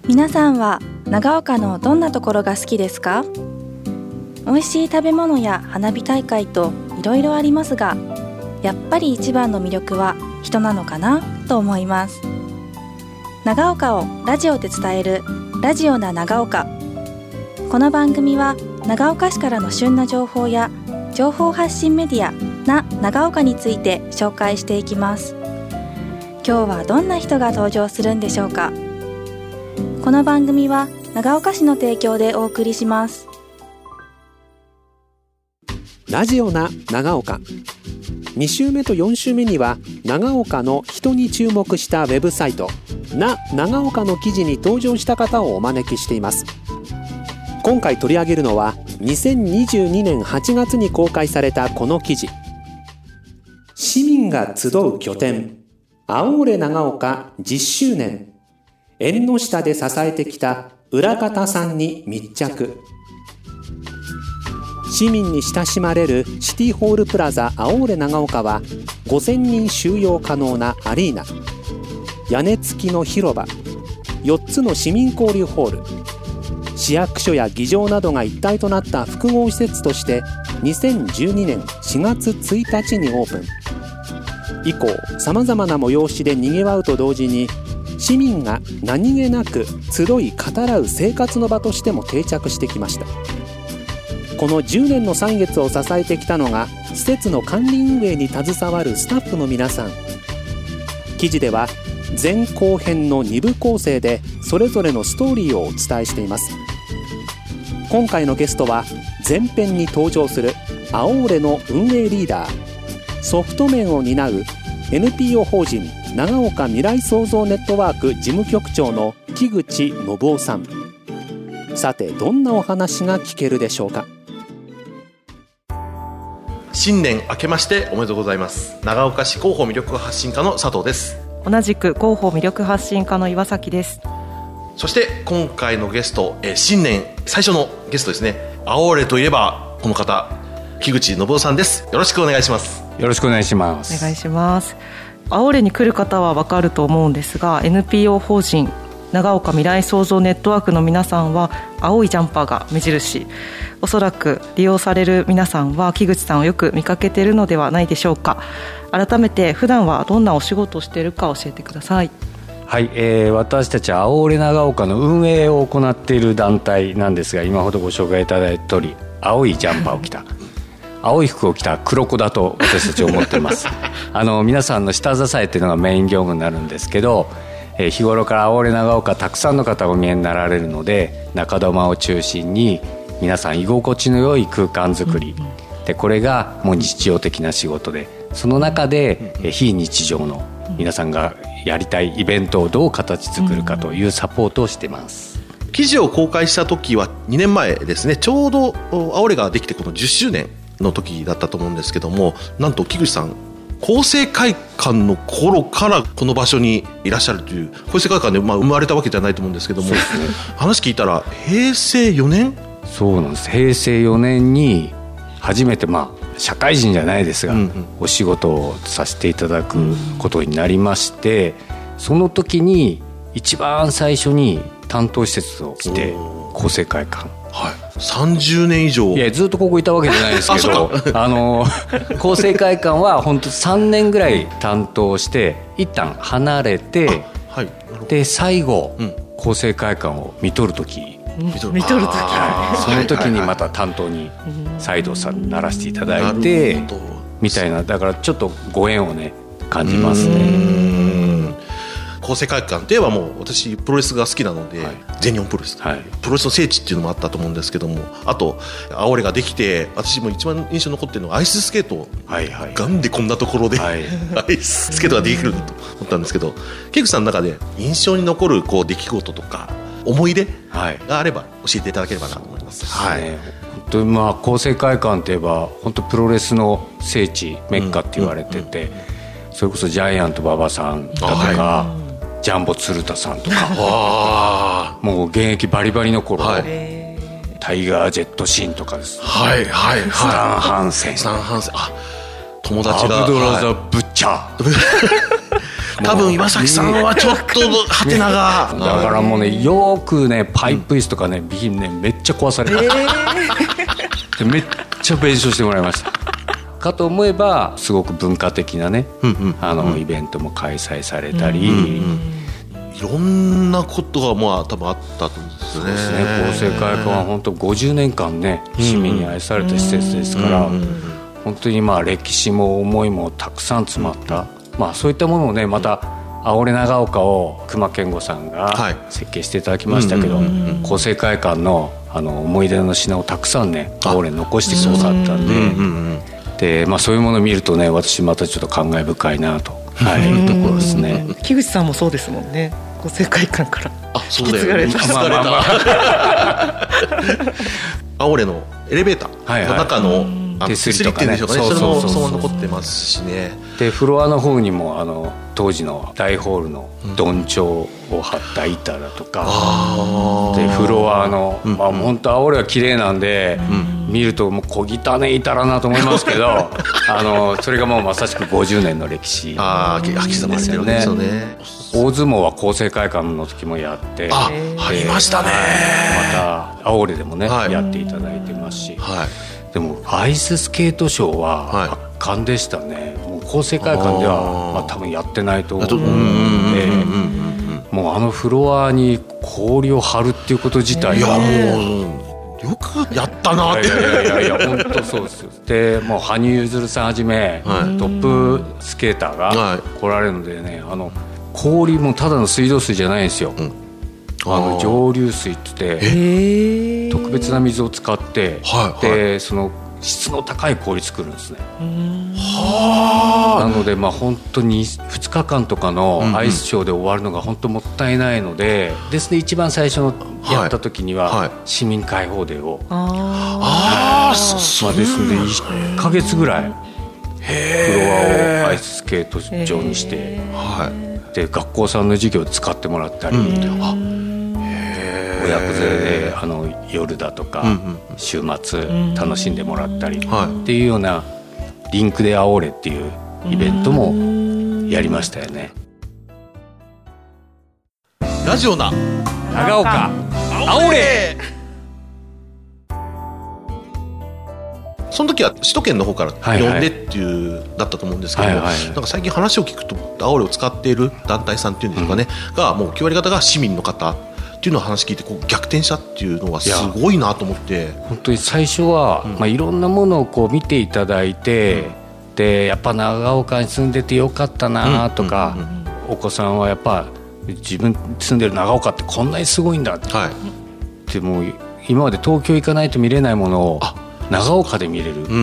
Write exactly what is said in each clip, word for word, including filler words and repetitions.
皆さんは長岡のどんなところが好きですか？美味しい食べ物や花火大会といろいろありますが、やっぱり一番の魅力は人なのかなと思います。長岡をラジオで伝えるラジオな長岡。この番組は長岡市からの旬な情報や情報発信メディアな長岡について紹介していきます。今日はどんな人が登場するんでしょうか。この番組は長岡市の提供でお送りします。 ラジオな長岡。に週目とよん週目には長岡の人に注目したウェブサイトな長岡の記事に登場した方をお招きしています。今回取り上げるのはにせんにじゅうにねんはちがつに公開されたこの記事。市民が集う拠点アオーレ長岡じゅっしゅうねん、縁の下で支えてきた裏方さんに密着。市民に親しまれるシティホールプラザアオーレ長岡はごせんにん収容可能なアリーナ、屋根付きの広場、よっつの市民交流ホール、市役所や議場などが一体となった複合施設としてにせんじゅうにねんしがつついたちにオープン。以降さまざまな催しでにぎわうと同時に、市民が何気なく集い語らう生活の場としても定着してきました。このじゅうねんの歳月を支えてきたのが施設の管理運営に携わるスタッフの皆さん。記事では前後編のに部構成でそれぞれのストーリーをお伝えしています。今回のゲストは前編に登場するアオーレの運営リーダー、ソフト面を担う エヌピーオー 法人長岡未来創造ネットワーク事務局長の木口信夫さん。さてどんなお話が聞けるでしょうか。 新年明けましておめでとうございます。長岡市広報魅力発信課の佐藤です。 同じく広報魅力発信課の岩崎です。 そして今回のゲスト、え新年最初のゲストですね。アオーレといえばこの方、木口信夫さんです。よろしくお願いします。 よろしくお願いします。 お願いします。アオーレに来る方は分かると思うんですが、 エヌピーオー 法人長岡未来創造ネットワークの皆さんは青いジャンパーが目印。おそらく利用される皆さんは木口さんをよく見かけているのではないでしょうか。改めて普段はどんなお仕事をしているか教えてください。 はい、えー、私たちアオーレ長岡の運営を行っている団体なんですが、今ほどご紹介いただいた通り青いジャンパーを着た青い服を着た黒子だと私たち思っていますあの皆さんの下支えというのがメイン業務になるんですけど、えー、日頃からアオーレ長岡たくさんの方がお見えになられるので、中玉を中心に皆さん居心地の良い空間づくりで、これがもう日常的な仕事で、その中でえ非日常の皆さんがやりたいイベントをどう形作るかというサポートをしています。 記事を公開した時はにねんまえですね。ちょうどアオーレができてこのじゅっしゅうねんの時だったと思うんですけども、なんと木口さん厚生会館の頃からこの場所にいらっしゃるという。厚生会館でまあ生まれたわけじゃないと思うんですけども、話聞いたらへいせいよねん。 そうなんです。へいせいよねんに初めて、まあ社会人じゃないですが、うんうん、お仕事をさせていただくことになりまして、うん、その時に一番最初に担当施設として厚生会館、 はい、さんじゅうねん以上。 いやずっとここいたわけじゃないですけどあ, あの厚生会館は本当さんねんぐらい担当して一旦離れて、はい、で最後、うん、厚生会館を見とる時見とる時、はい、その時にまた担当に斉藤さんにならせていただいてみたいな、だからちょっとご縁をね感じますね。 厚生会館といえばもう私プロレスが好きなので、はい、全日本プロレス、はい、プロレスの聖地っていうのもあったと思うんですけども、あとアオーレができて私も一番印象に残っているのはアイススケート、はいはい、ガンでこんなところで、はい、アイススケートができると思ったんですけど、ケイクさんの中で印象に残るこう出来事とか思い出があれば教えていただければなと思います。 はい、はい、本当にまあ厚生会館といえば本当プロレスの聖地メッカって言われてて、うんうんうん、それこそジャイアント馬場さんだとか、はい、ジャンボ鶴田さんとかもう現役バリバリの頃、はい、タイガージェットシーンとかです、 はいはいはい、 スタンハンセンスタンハンセン、あ、友達がアブドラザ・ブッチャー、 はい、 多分岩崎さんはちょっとハテナがだからもうねよくねパイプ椅子とかね備品ねめっちゃ壊された、えー、でめっちゃ弁償してもらいましたかと思えばすごく文化的なね、うんうん、あの、うん、イベントも開催されたり、うんうんうん、 いろんなことがまあ多分あったと思うんですよね。 そうですね、厚生会館は本当ごじゅうねんかんね市民に愛された施設ですから、うんうん、本当にまあ歴史も思いもたくさん詰まった、うんまあ、そういったものをねまた青俺長岡を隈研吾さんが設計していただきましたけど、厚生会館のあの思い出の品をたくさんね青俺残してくださったんで、うんうんうんでまあ、そういうものを見るとね私またちょっと感慨深いなと、はい、いうところですね。 木口さんもそうですもんね厚生会館から引き継がれた。 青俺のエレベーターの中の、はいはい手すりとかね、それもその残ってますしね。 でフロアの方にもあの当時の大ホールのどんちょうを張った板だとか、うん、でフロアの、うんまあ、本当青俺は綺麗なんで、うん、見るともう小汚ね板だなと思いますけどあのそれがもうまさしくごじゅうねんの歴史ですよね。大相撲は厚生会館の時もやってあありましたね。 また青俺でもね、はい、やっていただいてますし、はいでもアイススケートショーは圧巻でしたね、はい、もう厚生会館ではまあ多分やってないと思うのでもうあのフロアに氷を張るっていうこと自体がもうよくやったなっていやいやいや本当そうですよ。でもう羽生結弦さんはじめ、はい、トップスケーターが来られるのでねあの氷もただの水道水じゃないんですよ、うんあの蒸留水って言って特別な水を使って、はいはい、でその質の高い氷作るんですね。はなのでまあ本当にふつかかんとかのアイスショーで終わるのが本当もったいないので、うんうん、ですね一番最初のやった時には市民開放デーを、はい、ああそうですねいっかげつぐらいフロアをアイススケート場にして、はい、で学校さんの授業で使ってもらったり、うん、あ親子連れであの夜だとか、うんうん、週末楽しんでもらったりっていうようなリンクであおれっていうイベントもやりましたよね。 ラジオな長岡あおれ。 その時は首都圏の方から呼んでっていう、はいはい、だったと思うんですけど、はいはい、なんか最近話を聞くとあおれを使っている団体さんっていうんですかね、うん、がもうきゅうわり方が市民の方っていうのを話聞いてこう逆転したっていうのがすごいなと思って。 本当に最初は、うんまあ、いろんなものをこう見ていただいて、うん、でやっぱ長岡に住んでてよかったなとか、うんうんうん、お子さんはやっぱ自分住んでる長岡ってこんなにすごいんだって、はい、でも今まで東京行かないと見れないものを長岡で見れる、うんうんうん、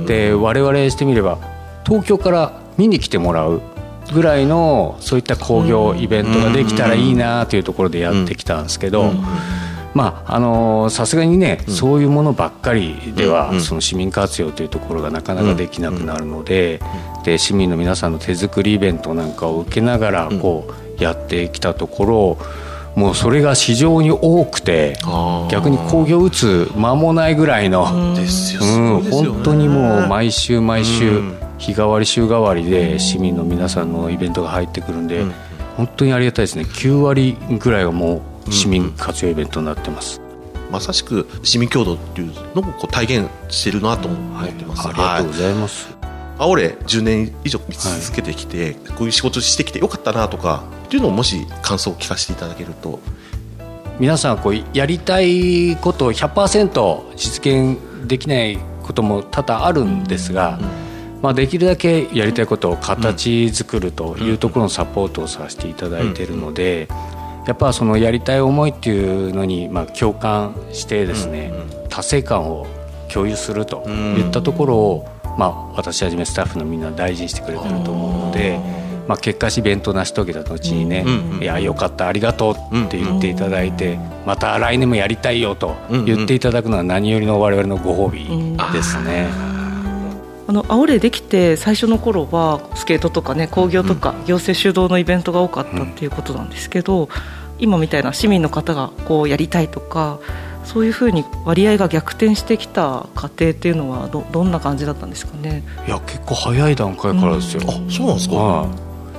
で我々してみれば東京から見に来てもらうぐらいのそういった興行イベントができたらいいなというところでやってきたんですけど、まああのさすがにねそういうものばっかりではその市民活用というところがなかなかできなくなるので、で市民の皆さんの手作りイベントなんかを受けながらこうやってきたところ、もうそれが非常に多くて逆に興行打つ間もないぐらいの、うん、本当にもう毎週毎週日替わり週替わりで市民の皆さんのイベントが入ってくるんで、うん、本当にありがたいですね。きゅうわりぐらいはもう市民活用イベントになってます、 うんうん、まさしく市民共同っていうのをこう体現してるなと思ってます、 はい、ありがとうございます。 あおれじゅうねん以上見続けてきて、はい、こういう仕事してきてよかったなとかっていうのをもし感想を聞かせていただけると。 皆さんこうやりたいことを ひゃくパーセント 実現できないことも多々あるんですが、うんまあ、できるだけやりたいことを形作るというところのサポートをさせていただいているので、やっぱそのやりたい思いっていうのにまあ共感してですね、達成感を共有するといったところをまあ私はじめスタッフのみんな大事にしてくれてると思うので、まあ、結果しイベントを成し遂げた後にね、いやよかったありがとうって言っていただいて、また来年もやりたいよと言っていただくのは何よりの我々のご褒美ですね。 あのあおれできて最初の頃はスケートとかね工業とか行政主導のイベントが多かったっていうことなんですけど、今みたいな市民の方がこうやりたいとかそういうふうに割合が逆転してきた過程っていうのは ど, どんな感じだったんですかね。 いや結構早い段階からですよ、 うん、あそうなんですか、はい、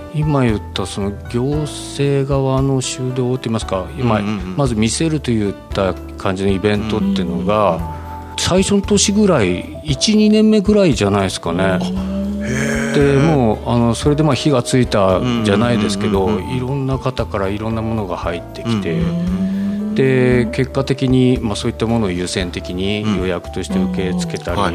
今言ったその行政側の主導といいますか、今、うんうんうん、まず見せるといった感じのイベントっていうのが、うんうん、最初の年ぐらい いちにねんめぐらいじゃないですかね。でもうあのそれでまあ火がついたじゃないですけど、うんうんうんうん、いろんな方からいろんなものが入ってきて、うん、で結果的にまあそういったものを優先的に予約として受け付けたり、うん、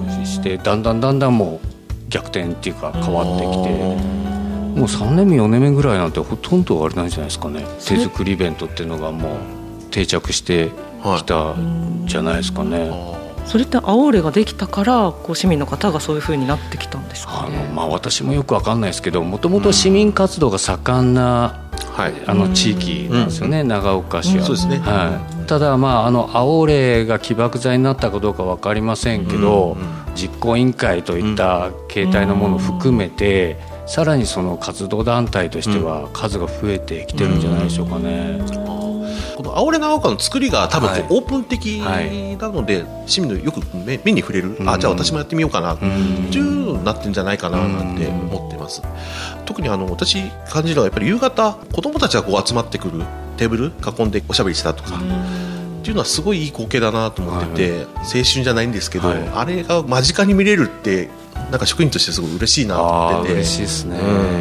はい、してだんだんだんだんもう逆転っていうか変わってきて、もうさんねんめよねんめぐらいなんてほとんどあれなんじゃないですかね。手作りイベントっていうのがもう定着してきたんじゃないですかね。 それってアオーレができたからこう市民の方がそういう風になってきたんですかね。 あの、まあ、私もよく分かんないですけど、もともと市民活動が盛んな、うん、はい、あの地域なんですよね、うん、長岡市は、うん、そうですね、はい、ただ、まあ、あのアオーレが起爆剤になったかどうか分かりませんけど、うんうん、実行委員会といった形態のものを含めて、うん、さらにその活動団体としては数が増えてきてるんじゃないでしょうかね。うん、 このアオーレ長岡の作りが多分こうオープン的なので、はいはい、市民のよく 目, 目に触れる、うん、あじゃあ私もやってみようかなっていうのになってるんじゃないかななんて思ってます。うん、特にあの私感じるのはやっぱり夕方子どもたちがこう集まってくるテーブル囲んでおしゃべりしたとか、うん、っていうのはすごいいい光景だなと思ってて、はい、青春じゃないんですけど、はい、あれが間近に見れるってなんか職員としてすごい嬉しいなと思ってて。 嬉しいですね。うん、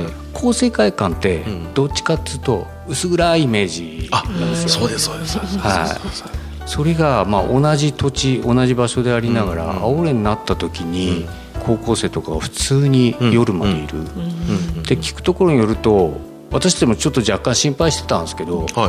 厚生会館ってどっちかっていうと薄暗いイメージなんですよ。 そうですそうですそうです、はい、 それがまあ同じ土地同じ場所でありながら、うん、アオーレになった時に、うん、高校生とかが普通に夜までいる、うんうん、で聞くところによると、私でもちょっと若干心配してたんですけど、はいはい、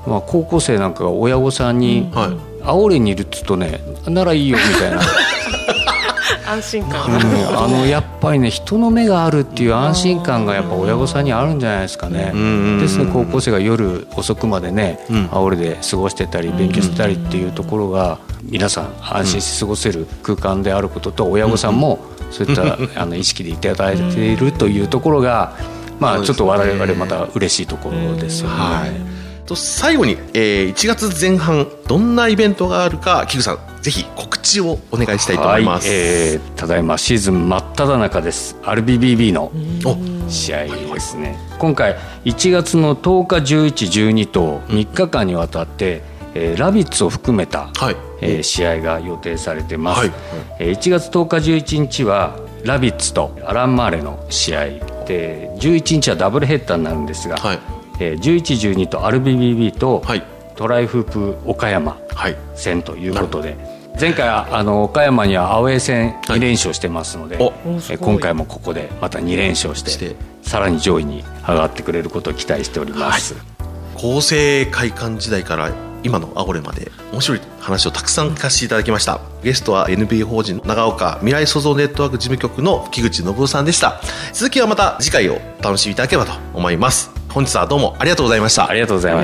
まあ、高校生なんかが親御さんに、うん、はい、アオーレにいるって言うとね、ならいいよみたいな安心感、 うん、あのやっぱりね、人の目があるっていう安心感がやっぱ親御さんにあるんじゃないですかね。ですね、高校生が夜遅くまでね、アオーレで過ごしてたり勉強してたりっていうところが皆さん安心して過ごせる空間であることと、親御さんもそういったあの意識でいただいているというところが、まあちょっと我々また嬉しいところですよね。はい、 と最後に、えー、いちがつぜん半どんなイベントがあるか、キグさんぜひ告知をお願いしたいと思います。 はい、えー、ただいまシーズン真っ只中です。 アールビービービー の試合ですね。今回いちがつのとおかじゅういち、じゅうにとみっかかんにわたって、えー、ラビッツを含めた、はい、えー、試合が予定されてます。はい、えー、いちがつとおかじゅういちにちはラビッツとアランマーレの試合で、じゅういちにちはダブルヘッダーになるんですが、はい、えー、じゅういち、じゅうにと アールビービービー と、はい、トライフープ岡山戦ということで、はい、前回あの岡山にはアウェー戦に連勝してますので、はい、え今回もここでまたに連勝して、さらに上位に上がってくれることを期待しております。 はい、厚生会館時代から今のアオーレまで面白い話をたくさん聞かせていただきました。ゲストは エヌピーオー 法人長岡未来創造ネットワーク事務局の木口信夫さんでした。続きはまた次回をお楽しみいただければと思います。本日はどうもありがとうございました。 ありがとうございました。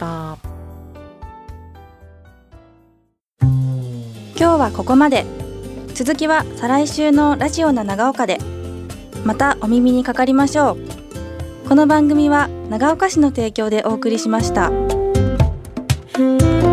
今日はここまで。続きは再来週のラジオな長岡で。またお耳にかかりましょう。この番組は長岡市の提供でお送りしました。